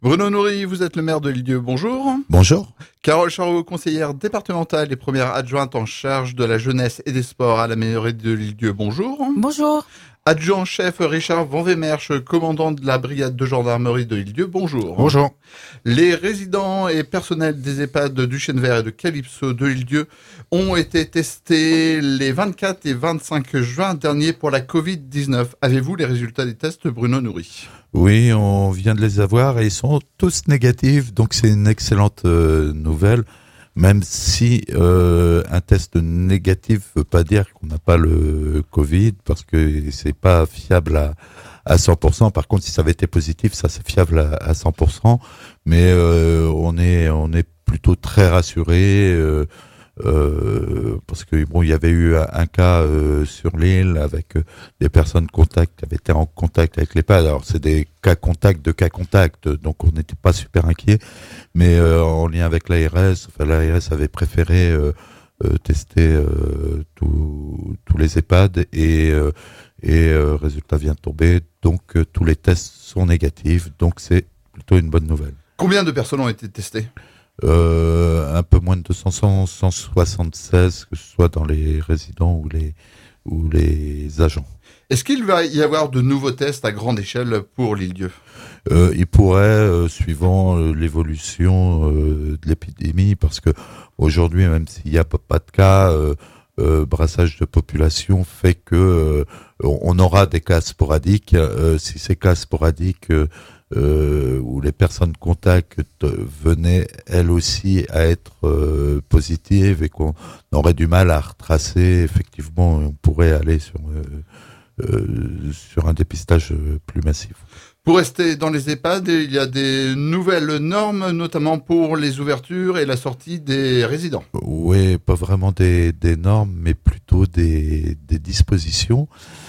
Bruno Noury, vous êtes le maire de L'Île-d'Yeu, bonjour. Bonjour. Carole Charot, conseillère départementale et première adjointe en charge de la jeunesse et des sports à la mairie de L'Île-d'Yeu, bonjour. Bonjour. Adjoint-chef Richard Van Wemersch, commandant de la brigade de gendarmerie de L'Île-d'Yeu, bonjour. Bonjour. Les résidents et personnels des EHPAD du Chêne Vert et de Calypso de L'Île-d'Yeu ont été testés les 24 et 25 juin dernier pour la Covid-19. Avez-vous les résultats des tests, Bruno Noury? Oui, on vient de les avoir et ils sont tous négatifs, donc c'est une excellente nouvelle. Même si un test négatif veut pas dire qu'on n'a pas le Covid, parce que c'est pas fiable à 100%. Par contre, si ça avait été positif, ça c'est fiable à 100%. Mais on est plutôt très rassuré. Parce que bon, il y avait eu un cas sur l'île avec des personnes contact qui avaient été en contact avec l'EHPAD. Alors c'est des cas contacts de cas contacts, donc on n'était pas super inquiet, mais en lien avec l'ARS, l'ARS avait préféré tester tous les EHPAD et résultat vient de tomber, donc tous les tests sont négatifs, donc c'est plutôt une bonne nouvelle. Combien de personnes ont été testées? Un peu moins de 200, 176, que ce soit dans les résidents ou les agents. Est-ce qu'il va y avoir de nouveaux tests à grande échelle pour l'Île-d'Yeu? Il pourrait, suivant l'évolution de l'épidémie, parce que aujourd'hui, même s'il n'y a pas de cas, brassage de population fait que on aura des cas sporadiques. Si ces cas sporadiques où les personnes contacts venaient elles aussi à être positives et qu'on aurait du mal à retracer, effectivement, on pourrait aller sur un dépistage plus massif. Pour rester dans les EHPAD, il y a des nouvelles normes, notamment pour les ouvertures et la sortie des résidents. Oui, pas vraiment des normes, mais plutôt des dispositions.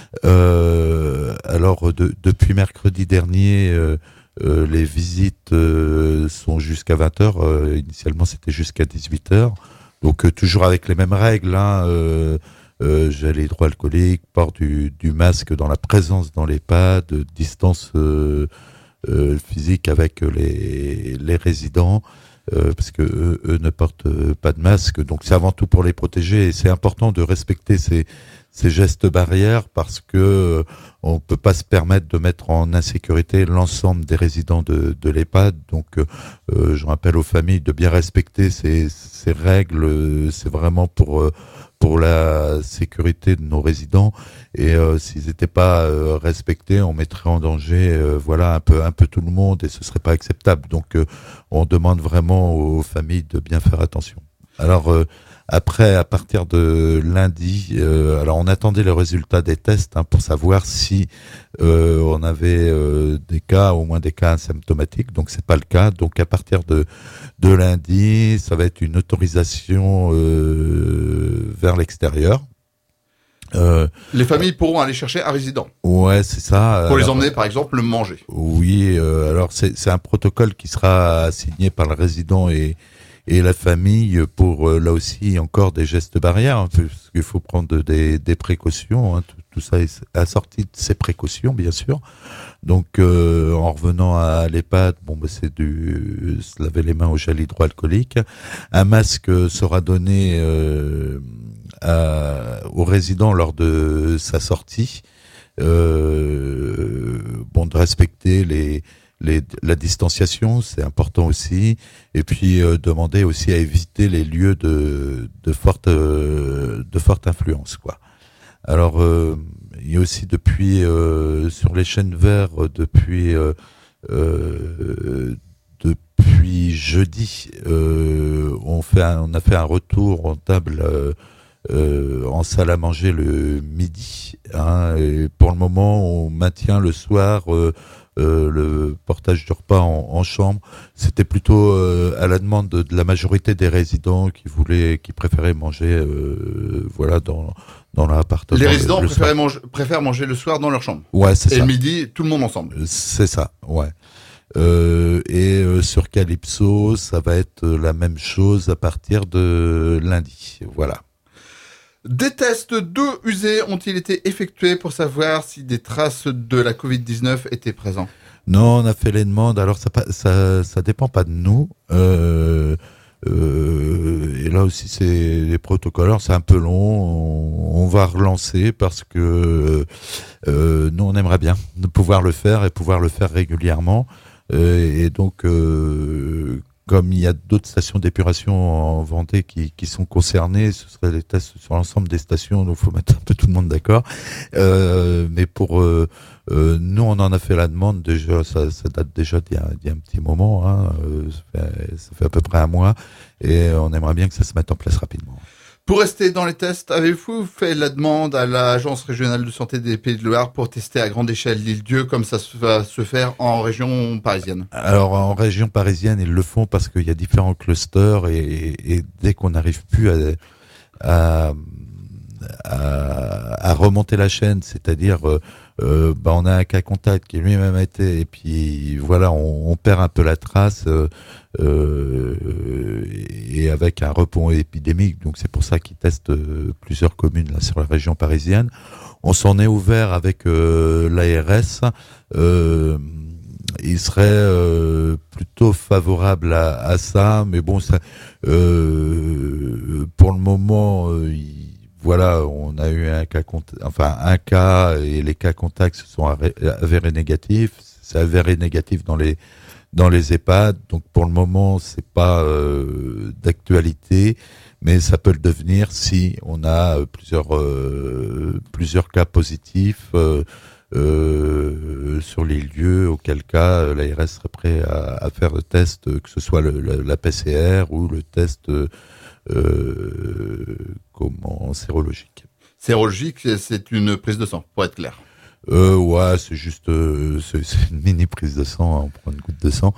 Alors, depuis mercredi dernier, les visites sont jusqu'à 20h. Initialement, c'était jusqu'à 18h. Donc, toujours avec les mêmes règles, hein, gel hydroalcoolique, port du masque dans la présence dans l'EHPAD, distance physique avec les résidents, parce que eux ne portent pas de masque. Donc c'est avant tout pour les protéger et c'est important de respecter ces gestes barrières parce que on peut pas se permettre de mettre en insécurité l'ensemble des résidents de l'EHPAD. Donc je rappelle aux familles de bien respecter ces règles. C'est vraiment pour la sécurité de nos résidents et s'ils n'étaient pas respectés, on mettrait en danger voilà un peu tout le monde et ce serait pas acceptable. Donc on demande vraiment aux familles de bien faire attention. Alors après, à partir de lundi, alors on attendait le résultat des tests pour savoir si on avait des cas, au moins des cas asymptomatiques. Donc c'est pas le cas. Donc à partir de lundi, ça va être une autorisation vers l'extérieur. Les familles pourront aller chercher un résident. Ouais, c'est ça. Pour les emmener, par exemple, manger. Oui, alors c'est un protocole qui sera signé par le résident et la famille pour là aussi encore des gestes barrières, hein, parce qu'il faut prendre des précautions. Hein, tout ça est assorti de ces précautions, bien sûr. Donc en revenant à l'EHPAD, c'est se laver les mains au gel hydroalcoolique. Un masque sera donné au résident lors de sa sortie. De respecter la distanciation, c'est important aussi, et puis demander aussi à éviter les lieux de forte influence, quoi. Alors il y a aussi depuis sur les chênes verts depuis jeudi on a fait un retour en table en salle à manger le midi, hein, et pour le moment on maintient le soir le portage du repas en chambre. C'était plutôt à la demande de la majorité des résidents qui préféraient manger voilà dans l'appartement. Les résidents préfèrent manger le soir dans leur chambre. Ouais, c'est ça. Et le midi, tout le monde ensemble. C'est ça, ouais. Sur Calypso, ça va être la même chose à partir de lundi. Voilà. Des tests d'eau usée ont-ils été effectués pour savoir si des traces de la Covid-19 étaient présentes? Non, on a fait les demandes. Alors ça dépend pas de nous. Et là aussi, c'est les protocoles. Alors, c'est un peu long. On va relancer parce que nous, on aimerait bien pouvoir le faire et pouvoir le faire régulièrement. Et donc, comme il y a d'autres stations d'épuration en Vendée qui sont concernées, ce serait des tests sur l'ensemble des stations, donc il faut mettre un peu tout le monde d'accord. Mais pour nous, on en a fait la demande déjà, ça date déjà d'il y a un petit moment, hein, ça fait à peu près un mois, et on aimerait bien que ça se mette en place rapidement. Pour rester dans les tests, avez-vous fait la demande à l'Agence régionale de santé des Pays de Loire pour tester à grande échelle l'île-Dieu comme ça va se faire en région parisienne? Alors en région parisienne, ils le font parce qu'il y a différents clusters et dès qu'on n'arrive plus à remonter la chaîne, c'est-à-dire on a un cas contact qui lui-même a été, et puis voilà, on perd un peu la trace et avec un repos épidémique, donc c'est pour ça qu'ils testent plusieurs communes là sur la région parisienne. On s'en est ouvert avec l'ARS. Il serait plutôt favorable à ça, mais bon, ça, pour le moment, voilà, on a eu un cas et les cas contacts se sont avérés négatifs. C'est avéré négatif dans les EHPAD, donc pour le moment, c'est pas d'actualité, mais ça peut le devenir si on a plusieurs cas positifs. Sur les lieux, auquel cas l'ARS serait prêt à faire le test, que ce soit la PCR ou le test sérologique. Sérologique, c'est une prise de sang, pour être clair. Ouais, c'est juste c'est une mini prise de sang, on prend une goutte de sang.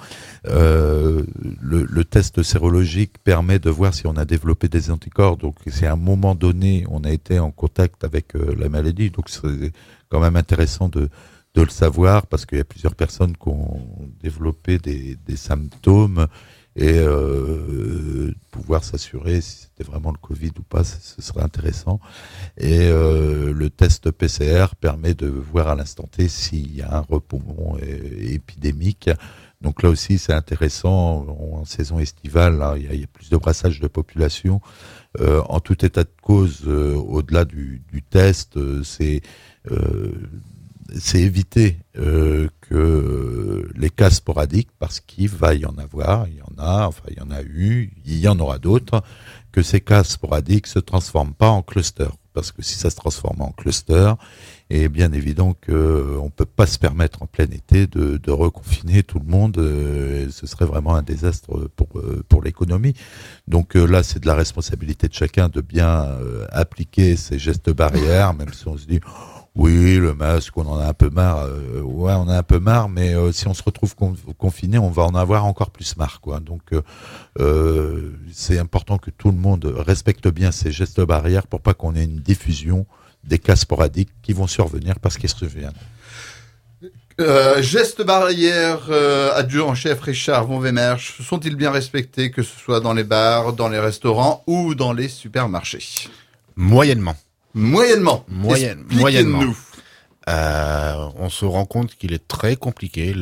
Le test sérologique permet de voir si on a développé des anticorps. Donc, c'est à un moment donné, on a été en contact avec la maladie. Donc, c'est quand même intéressant de le savoir parce qu'il y a plusieurs personnes qui ont développé des symptômes et pouvoir s'assurer si c'était vraiment le Covid ou pas, ce serait intéressant. Et le test PCR permet de voir à l'instant T s'il y a un repoumon épidémique. Donc là aussi, c'est intéressant. En saison estivale, là, il y a plus de brassage de population. En tout état de cause, au-delà du test, c'est éviter que les cas sporadiques, parce qu'il va y en avoir, il y en a eu, il y en aura d'autres, que ces cas sporadiques se transforment pas en cluster. Parce que si ça se transforme en cluster, est bien évident qu'on peut pas se permettre en plein été de reconfiner tout le monde. Ce serait vraiment un désastre pour l'économie. Donc là, c'est de la responsabilité de chacun de bien appliquer ces gestes barrières, même si on se dit oui, le masque, on en a un peu marre. Ouais, on a un peu marre, mais si on se retrouve confiné, on va en avoir encore plus marre, quoi. Donc c'est important que tout le monde respecte bien ces gestes barrières pour pas qu'on ait une diffusion des cas sporadiques qui vont survenir parce qu'ils se reviennent. Gestes barrières, adjoint en chef Richard Von Wemersch, sont-ils bien respectés, que ce soit dans les bars, dans les restaurants ou dans les supermarchés? Moyennement. Moyennement. Moyennement. On se rend compte qu'il est très compliqué.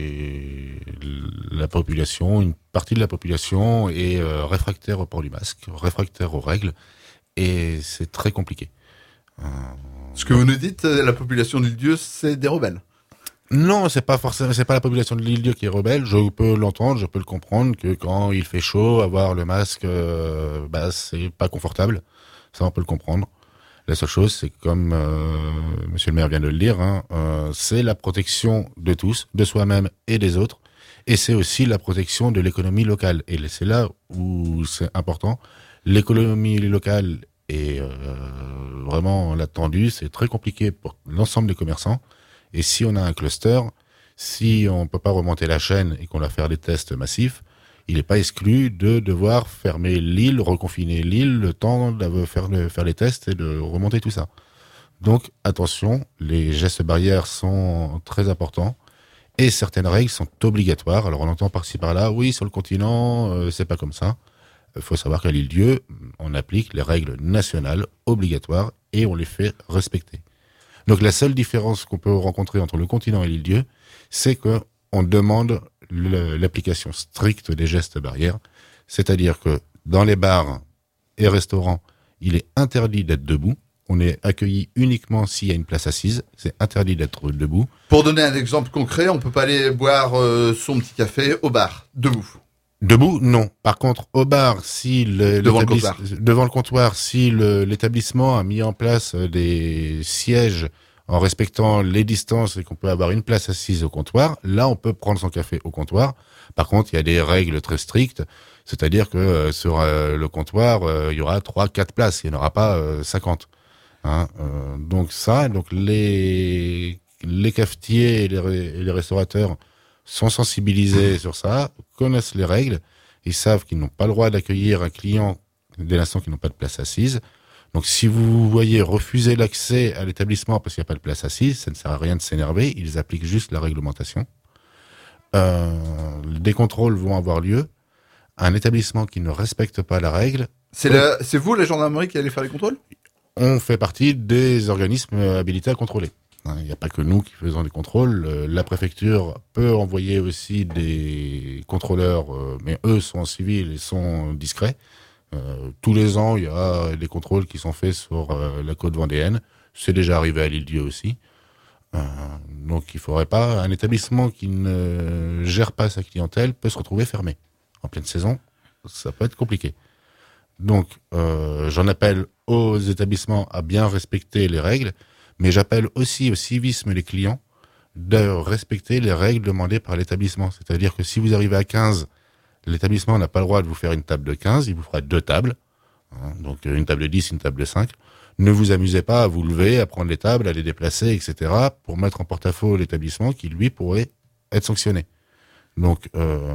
La population, une partie de la population est réfractaire au port du masque, réfractaire aux règles, et c'est très compliqué. Ce que vous nous dites, la population de l'Île-Dieu, c'est des rebelles. Non, c'est pas la population de l'Île-Dieu qui est rebelle. Je peux l'entendre, je peux le comprendre que quand il fait chaud, avoir le masque, c'est pas confortable. Ça, on peut le comprendre. La seule chose, c'est comme Monsieur le maire vient de le dire, c'est la protection de tous, de soi-même et des autres, et c'est aussi la protection de l'économie locale. Et c'est là où c'est important. L'économie locale est vraiment là tendue, c'est très compliqué pour l'ensemble des commerçants. Et si on a un cluster, si on peut pas remonter la chaîne et qu'on va faire des tests massifs, il n'est pas exclu de devoir fermer l'île, reconfiner l'île, le temps de faire les tests et de remonter tout ça. Donc, attention, les gestes barrières sont très importants et certaines règles sont obligatoires. Alors, on entend par-ci par-là, oui, sur le continent, c'est pas comme ça. Il faut savoir qu'à l'Île-Dieu, on applique les règles nationales obligatoires et on les fait respecter. Donc, la seule différence qu'on peut rencontrer entre le continent et l'Île-Dieu, c'est que on demande l'application stricte des gestes barrières. C'est-à-dire que dans les bars et restaurants, il est interdit d'être debout. On est accueilli uniquement s'il y a une place assise. C'est interdit d'être debout. Pour donner un exemple concret, on peut pas aller boire son petit café au bar, debout. Debout, non. Par contre, au bar, si devant le comptoir, si l'établissement a mis en place des sièges en respectant les distances et qu'on peut avoir une place assise au comptoir, là, on peut prendre son café au comptoir. Par contre, il y a des règles très strictes, c'est-à-dire que sur le comptoir, il y aura 3-4 places, il n'y en aura pas 50. Hein, donc les cafetiers et les restaurateurs sont sensibilisés sur ça, connaissent les règles, ils savent qu'ils n'ont pas le droit d'accueillir un client dès l'instant qu'ils n'ont pas de place assise. Donc si vous voyez refuser l'accès à l'établissement parce qu'il n'y a pas de place assise, ça ne sert à rien de s'énerver, ils appliquent juste la réglementation. Des contrôles vont avoir lieu. Un établissement qui ne respecte pas la règle... C'est vous, la gendarmerie, qui allez faire les contrôles ? On fait partie des organismes habilités à contrôler. Il n'y a pas que nous qui faisons des contrôles. La préfecture peut envoyer aussi des contrôleurs, mais eux sont en civil et sont discrets. Tous les ans, il y a des contrôles qui sont faits sur la côte vendéenne. C'est déjà arrivé à l'Île-Dieu aussi. Donc il faudrait pas... Un établissement qui ne gère pas sa clientèle peut se retrouver fermé. En pleine saison, ça peut être compliqué. Donc j'en appelle aux établissements à bien respecter les règles, mais j'appelle aussi au civisme les clients de respecter les règles demandées par l'établissement. C'est-à-dire que si vous arrivez à 15, l'établissement n'a pas le droit de vous faire une table de 15, il vous fera 2 tables. Donc une table de 10, une table de 5. Ne vous amusez pas à vous lever, à prendre les tables, à les déplacer, etc. pour mettre en porte-à-faux l'établissement qui, lui, pourrait être sanctionné. Donc,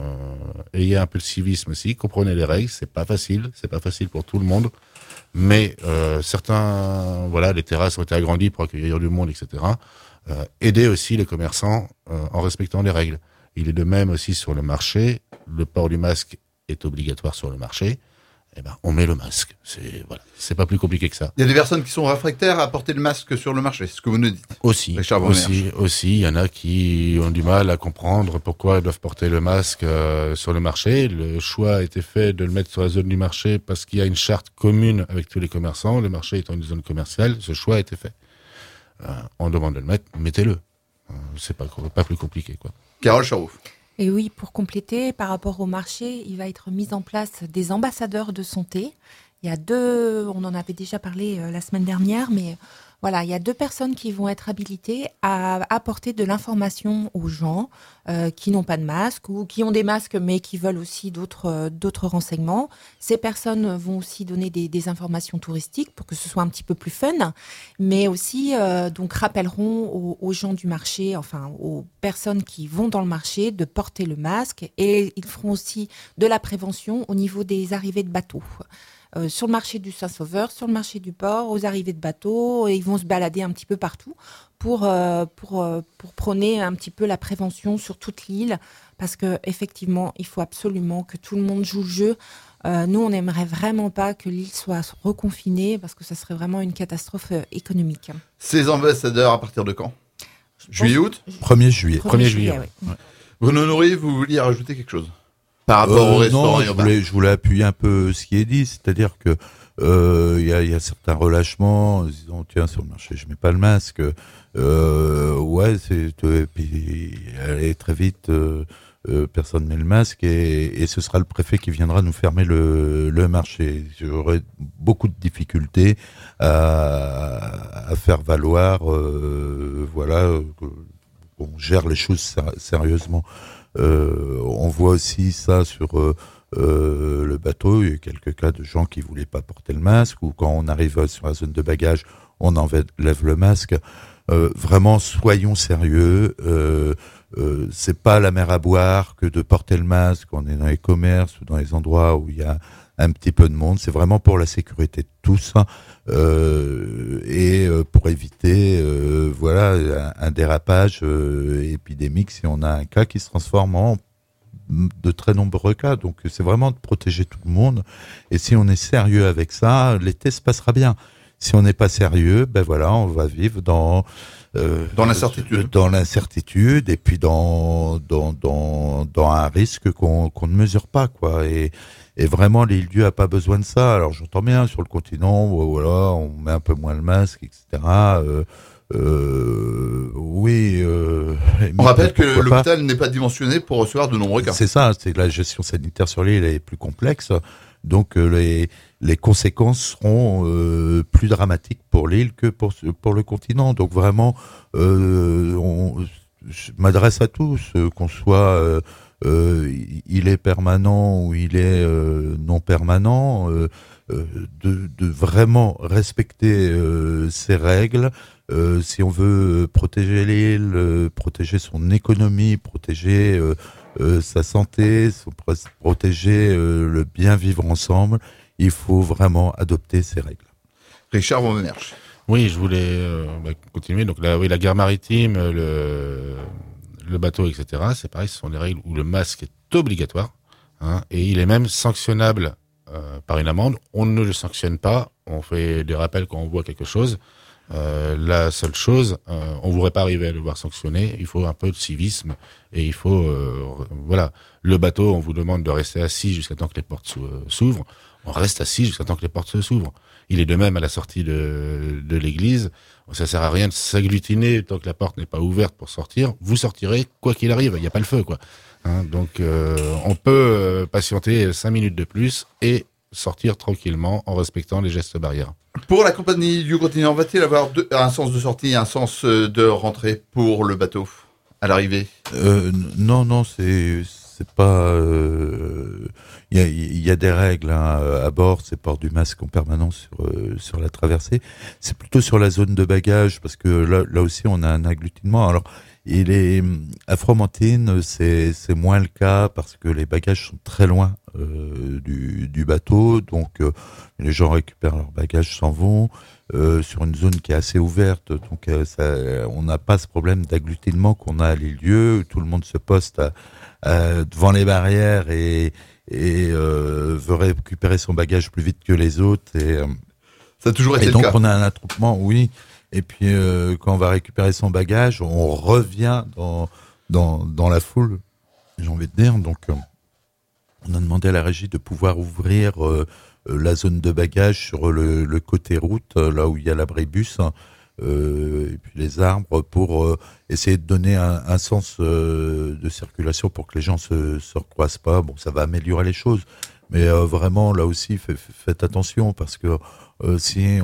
ayez un peu de civisme aussi, comprenez les règles, c'est pas facile pour tout le monde. Mais certains, voilà, les terrasses ont été agrandies pour accueillir du monde, etc. Aidez aussi les commerçants en respectant les règles. Il est de même aussi sur le marché. Le port du masque est obligatoire sur le marché. Eh ben, on met le masque. C'est pas plus compliqué que ça. Il y a des personnes qui sont réfractaires à porter le masque sur le marché, c'est ce que vous nous dites. Aussi, il y en a qui ont du mal à comprendre pourquoi ils doivent porter le masque sur le marché. Le choix a été fait de le mettre sur la zone du marché parce qu'il y a une charte commune avec tous les commerçants. Le marché étant une zone commerciale, ce choix a été fait. On demande de le mettre, mettez-le. C'est pas plus compliqué, quoi. Carole Charouf. Et oui, pour compléter, par rapport au marché, il va être mis en place des ambassadeurs de santé. Il y a 2, on en avait déjà parlé la semaine dernière, mais voilà, il y a 2 personnes qui vont être habilitées à apporter de l'information aux gens qui n'ont pas de masque ou qui ont des masques mais qui veulent aussi d'autres renseignements. Ces personnes vont aussi donner des informations touristiques pour que ce soit un petit peu plus fun, mais aussi donc rappelleront aux gens du marché, enfin aux personnes qui vont dans le marché de porter le masque, et ils feront aussi de la prévention au niveau des arrivées de bateaux. Sur le marché du Saint-Sauveur, sur le marché du port, aux arrivées de bateaux, et ils vont se balader un petit peu partout pour prôner un petit peu la prévention sur toute l'île, parce que effectivement, il faut absolument que tout le monde joue le jeu. Nous, on n'aimerait vraiment pas que l'île soit reconfinée, parce que ça serait vraiment une catastrophe économique. Ces ambassadeurs, à partir de quand ? Juillet-août ? 1er juillet. 1er juillet, oui. Ouais. Bruno Nourry, vous vouliez rajouter quelque chose par rapport au restaurant et au bar? Je voulais appuyer un peu ce qui est dit, c'est-à-dire que il y a certains relâchements, en disant tiens, sur le marché je mets pas le masque, et puis allez, très vite personne met le masque, et ce sera le préfet qui viendra nous fermer le marché. J'aurai beaucoup de difficultés à faire valoir qu'on gère les choses sérieusement. On voit aussi ça sur le bateau. Il y a eu quelques cas de gens qui voulaient pas porter le masque, ou quand on arrive sur la zone de bagages, on enlève le masque. Vraiment, soyons sérieux. C'est pas la mer à boire que de porter le masque. On est dans les commerces ou dans les endroits où il y a un petit peu de monde. C'est vraiment pour la sécurité de tous, et pour éviter un dérapage épidémique si on a un cas qui se transforme en de très nombreux cas. Donc c'est vraiment de protéger tout le monde, et si on est sérieux avec ça, l'été se passera bien. Si on n'est pas sérieux, ben voilà, on va vivre dans l'incertitude. Dans l'incertitude et puis dans un risque qu'on ne mesure pas, quoi. Et vraiment, l'île-Dieu a pas besoin de ça. Alors j'entends bien sur le continent, voilà, on met un peu moins le masque, etc. Oui. On rappelle que l'hôpital n'est pas dimensionné pour recevoir de nombreux cas. C'est ça, c'est la gestion sanitaire sur l'île est plus complexe. Donc les conséquences seront plus dramatiques pour l'île que pour le continent. Donc vraiment, je m'adresse à tous, qu'on soit il est permanent ou il est non permanent, de vraiment respecter ces règles. Si on veut protéger l'île, protéger son économie, protéger sa santé, protéger le bien vivre ensemble, il faut vraiment adopter ces règles. Richard Van Merch. Oui, je voulais continuer. Donc la guerre maritime, le bateau, etc. C'est pareil, ce sont des règles où le masque est obligatoire, hein, et il est même sanctionnable par une amende. On ne le sanctionne pas, on fait des rappels quand on voit quelque chose. La seule chose, on ne voudrait pas arriver à le voir sanctionner. Il faut un peu de civisme et il faut, voilà, le bateau, on vous demande de rester assis jusqu'à temps que les portes s'ouvrent. On reste assis jusqu'à temps que les portes s'ouvrent. Il est de même à la sortie de l'église. Ça sert à rien de s'agglutiner tant que la porte n'est pas ouverte pour sortir. Vous sortirez quoi qu'il arrive. Il n'y a pas le feu, quoi. Hein, donc, on peut patienter 5 minutes de plus et sortir tranquillement en respectant les gestes barrières. Pour la compagnie du continent, va-t-il avoir un sens de sortie et un sens de rentrée pour le bateau à l'arrivée ? Non, c'est pas. Il y a des règles à bord, c'est port du masque en permanence sur la traversée. C'est plutôt sur la zone de bagages parce que là aussi on a un agglutinement. Alors à Fromentine, c'est moins le cas parce que les bagages sont très loin du bateau, donc les gens récupèrent leurs bagages, s'en vont sur une zone qui est assez ouverte, donc on n'a pas ce problème d'agglutinement qu'on a à l'île-Dieu, où tout le monde se poste devant les barrières et veut récupérer son bagage plus vite que les autres. Ça a toujours été le cas. Et donc on a un attroupement, oui. Et puis quand on va récupérer son bagage, on revient dans la foule, j'ai envie de dire. Donc on a demandé à la régie de pouvoir ouvrir la zone de bagages sur le côté route, là où il y a l'abribus, et puis les arbres, pour essayer de donner un sens de circulation pour que les gens se recroisent pas. Bon, ça va améliorer les choses, mais vraiment là aussi faites attention parce que si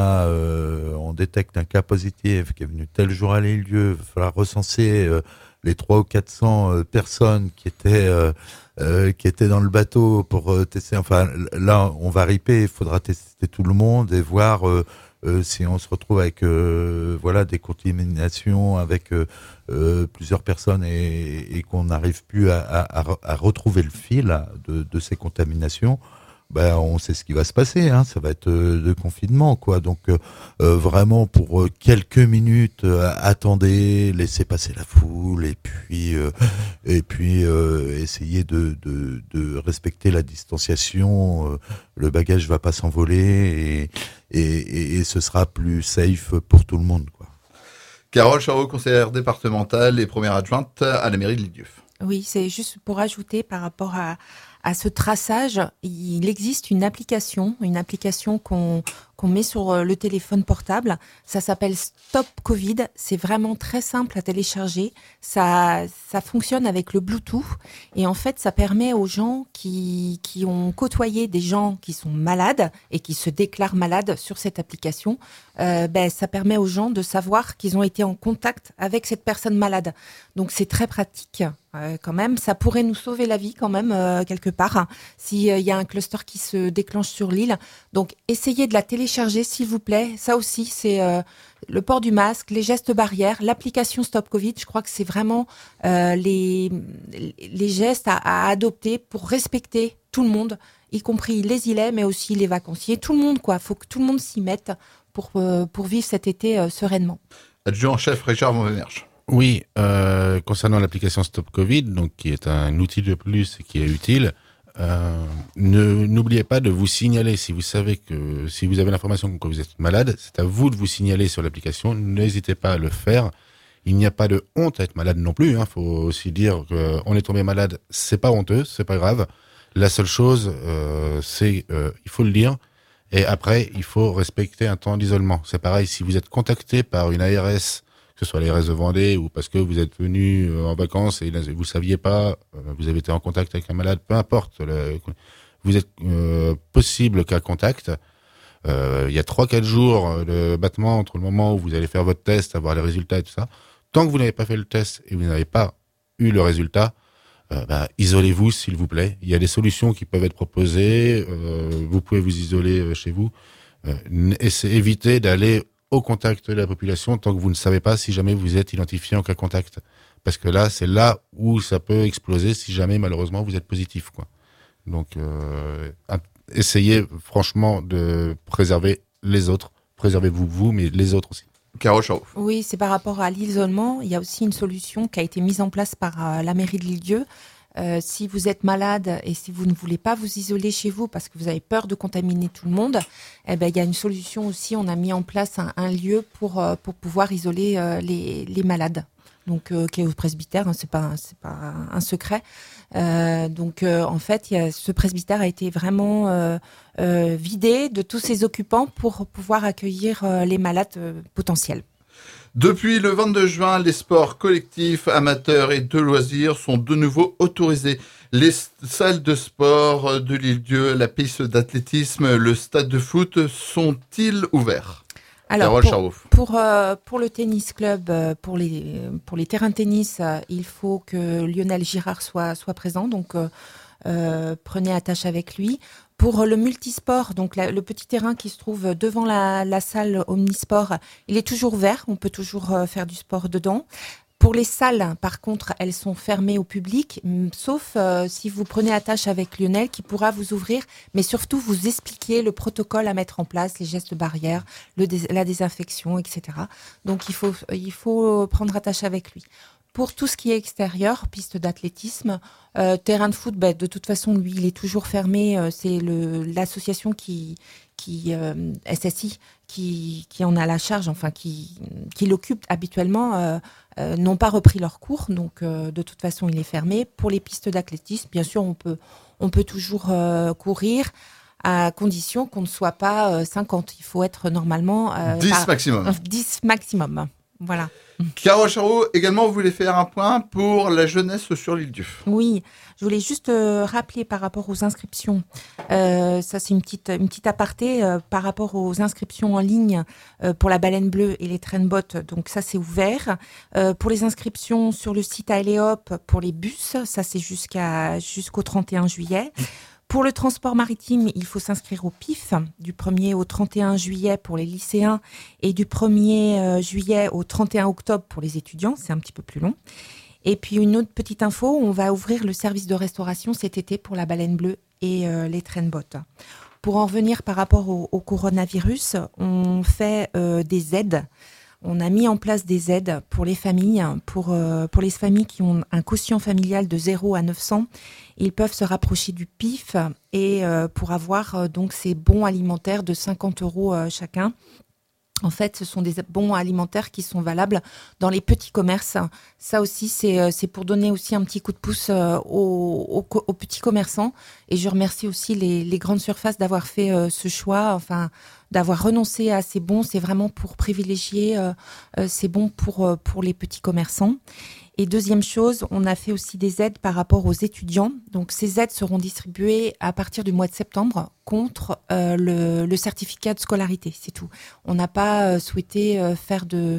on détecte un cas positif qui est venu tel jour à l'île-Dieu, il va falloir recenser les 300 ou 400 personnes qui étaient dans le bateau pour tester. Enfin, là, on va riper. Il faudra tester tout le monde et voir si on se retrouve avec des contaminations avec plusieurs personnes et qu'on n'arrive plus à retrouver le fil de ces contaminations. Ben, on sait ce qui va se passer, hein. Ça va être de confinement, quoi. Donc vraiment pour quelques minutes, attendez, laissez passer la foule et puis essayez de respecter la distanciation. Le bagage va pas s'envoler et ce sera plus safe pour tout le monde, quoi. Carole Charot, conseillère départementale et première adjointe à la mairie de l'Île-Dieu. Oui, c'est juste pour ajouter par rapport à ce traçage, il existe une application qu'on met sur le téléphone portable. Ça s'appelle Stop Covid. C'est vraiment très simple à télécharger. Ça fonctionne avec le Bluetooth. Et en fait, ça permet aux gens qui ont côtoyé des gens qui sont malades et qui se déclarent malades sur cette application, ça permet aux gens de savoir qu'ils ont été en contact avec cette personne malade. Donc, c'est très pratique. Quand même, ça pourrait nous sauver la vie quand même quelque part, hein, s'il y a un cluster qui se déclenche sur l'île. Donc, essayez de la télécharger, s'il vous plaît. Ça aussi, c'est le port du masque, les gestes barrières, l'application Stop Covid. Je crois que c'est vraiment les gestes à adopter pour respecter tout le monde, y compris les îlets, mais aussi les vacanciers. Tout le monde, quoi. Faut que tout le monde s'y mette pour vivre cet été sereinement. Adjudant-chef Richard Van Merch. Oui, concernant l'application Stop Covid, donc qui est un outil de plus et qui est utile, N'oubliez pas de vous signaler si vous avez l'information que vous êtes malade. C'est à vous de vous signaler sur l'application. N'hésitez pas à le faire. Il n'y a pas de honte à être malade non plus. Faut aussi dire qu'on est tombé malade. C'est pas honteux, c'est pas grave. La seule chose, c'est il faut le dire. Et après, il faut respecter un temps d'isolement. C'est pareil, si vous êtes contacté par une ARS, que ce soit l'ARS de Vendée ou parce que vous êtes venu en vacances et vous saviez pas, vous avez été en contact avec un malade, peu importe, vous êtes possible cas contact. Il y a 3-4 jours de battement entre le moment où vous allez faire votre test, avoir les résultats et tout ça. Tant que vous n'avez pas fait le test et vous n'avez pas eu le résultat, isolez-vous s'il vous plaît. Il y a des solutions qui peuvent être proposées. Vous pouvez vous isoler chez vous. Évitez d'aller au contact de la population tant que vous ne savez pas si jamais vous êtes identifié en cas contact. Parce que là, c'est là où ça peut exploser si jamais malheureusement vous êtes positif, quoi. Donc, essayez franchement de préserver les autres. Préservez-vous vous, mais les autres aussi. Carole Charouf. Oui, c'est par rapport à l'isolement. Il y a aussi une solution qui a été mise en place par la mairie de l'Île-Dieu. Si vous êtes malade et si vous ne voulez pas vous isoler chez vous parce que vous avez peur de contaminer tout le monde, il y a une solution aussi. On a mis en place un lieu pour pouvoir isoler les malades. Donc, qui est au presbytère, c'est pas un secret. En fait, ce presbytère a été vraiment vidé de tous ses occupants pour pouvoir accueillir les malades potentiels. Depuis le 22 juin, les sports collectifs, amateurs et de loisirs sont de nouveau autorisés. Les salles de sport de l'Île-Dieu, la piste d'athlétisme, le stade de foot sont-ils ouverts ? Alors, pour le tennis club, pour les terrains de tennis, il faut que Lionel Girard soit présent. Donc, prenez attache avec lui. Pour le multisport, donc le petit terrain qui se trouve devant la salle Omnisport, il est toujours ouvert. On peut toujours faire du sport dedans. Pour les salles, par contre, elles sont fermées au public, sauf si vous prenez attache avec Lionel qui pourra vous ouvrir, mais surtout vous expliquer le protocole à mettre en place, les gestes barrières, la désinfection, etc. Donc il faut prendre attache avec lui. Pour tout ce qui est extérieur, piste d'athlétisme, terrain de foot, de toute façon, lui, il est toujours fermé. C'est l'association qui SSI qui en a la charge, enfin qui l'occupe habituellement, n'ont pas repris leur cours, donc de toute façon il est fermé. Pour les pistes d'athlétisme, bien sûr on peut toujours courir à condition qu'on ne soit pas 50. Il faut être normalement 10 maximum. 10 maximum. Voilà. Carole Charot, également, vous voulez faire un point pour la jeunesse sur l'Île-Dieu. Oui, je voulais juste rappeler par rapport aux inscriptions. Ça, c'est une petite aparté par rapport aux inscriptions en ligne pour la baleine bleue et les train-bots. Donc ça, c'est ouvert. Pour les inscriptions sur le site Aléop pour les bus, ça, c'est jusqu'au 31 juillet. Pour le transport maritime, il faut s'inscrire au PIF du 1er au 31 juillet pour les lycéens et du 1er juillet au 31 octobre pour les étudiants. C'est un petit peu plus long. Et puis une autre petite info, on va ouvrir le service de restauration cet été pour la baleine bleue et les train-bots. Pour en revenir par rapport au coronavirus, on fait des aides. On a mis en place des aides pour les familles, pour les familles qui ont un quotient familial de 0 à 900. Ils peuvent se rapprocher du PIF et pour avoir donc ces bons alimentaires de 50 € chacun. En fait, ce sont des bons alimentaires qui sont valables dans les petits commerces. Ça aussi, c'est pour donner aussi un petit coup de pouce aux petits commerçants. Et je remercie aussi les grandes surfaces d'avoir fait ce choix, enfin d'avoir renoncé à ces bons. C'est vraiment pour privilégier ces bons pour les petits commerçants. Et deuxième chose, on a fait aussi des aides par rapport aux étudiants. Donc ces aides seront distribuées à partir du mois de septembre contre le certificat de scolarité, c'est tout. On n'a pas souhaité faire de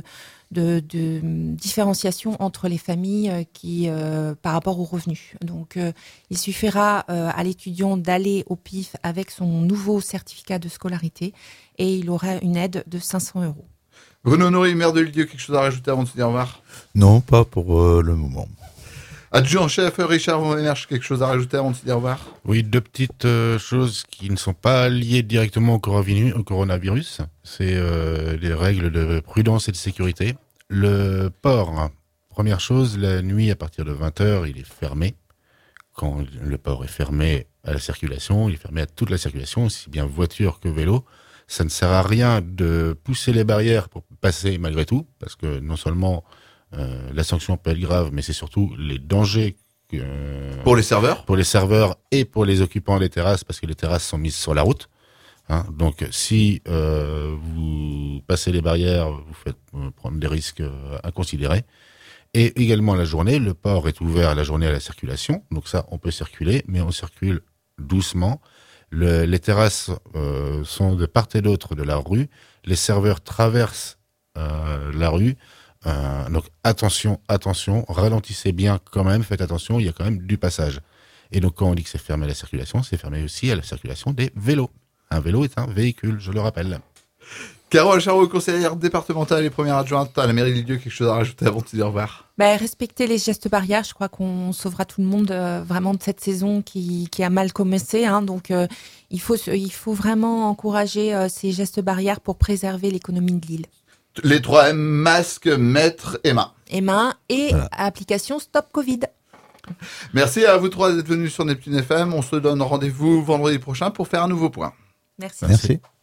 différenciation entre les familles par rapport aux revenus. Donc il suffira à l'étudiant d'aller au PIF avec son nouveau certificat de scolarité et il aura une aide de 500 €. Bruno Honoré, maire de l'Île-Dieu, quelque chose à rajouter avant de se dire au revoir ? Non, pas pour le moment. Adjudant-chef Richard Van Enersch, quelque chose à rajouter avant de se dire au revoir ? Oui, deux petites choses qui ne sont pas liées directement au coronavirus. C'est les règles de prudence et de sécurité. Le port, première chose, la nuit à partir de 20h, il est fermé. quand le port est fermé à la circulation, il est fermé à toute la circulation, aussi bien voiture que vélo. Ça ne sert à rien de pousser les barrières pour passer malgré tout, parce que non seulement la sanction peut être grave, mais c'est surtout les dangers Pour les serveurs et pour les occupants des terrasses, parce que les terrasses sont mises sur la route. Hein. Donc si vous passez les barrières, vous faites prendre des risques inconsidérés. Et également la journée, le port est ouvert la journée à la circulation, donc ça on peut circuler, mais on circule doucement. Les terrasses sont de part et d'autre de la rue, les serveurs traversent la rue, donc attention, ralentissez bien quand même, faites attention, il y a quand même du passage. Et donc quand on dit que c'est fermé à la circulation, c'est fermé aussi à la circulation des vélos. Un vélo est un véhicule, je le rappelle. Carole Charot, conseillère départementale et première adjointe à la mairie de Lille-Dieu, quelque chose à rajouter avant de se dire au revoir? Respecter les gestes barrières, je crois qu'on sauvera tout le monde vraiment de cette saison qui a mal commencé. Hein, donc il faut vraiment encourager ces gestes barrières pour préserver l'économie de Lille. Les 3 M, masque, mètre et main. Et voilà. Application Stop Covid. Merci à vous 3 d'être venus sur Neptune FM. On se donne rendez-vous vendredi prochain pour faire un nouveau point. Merci. Merci.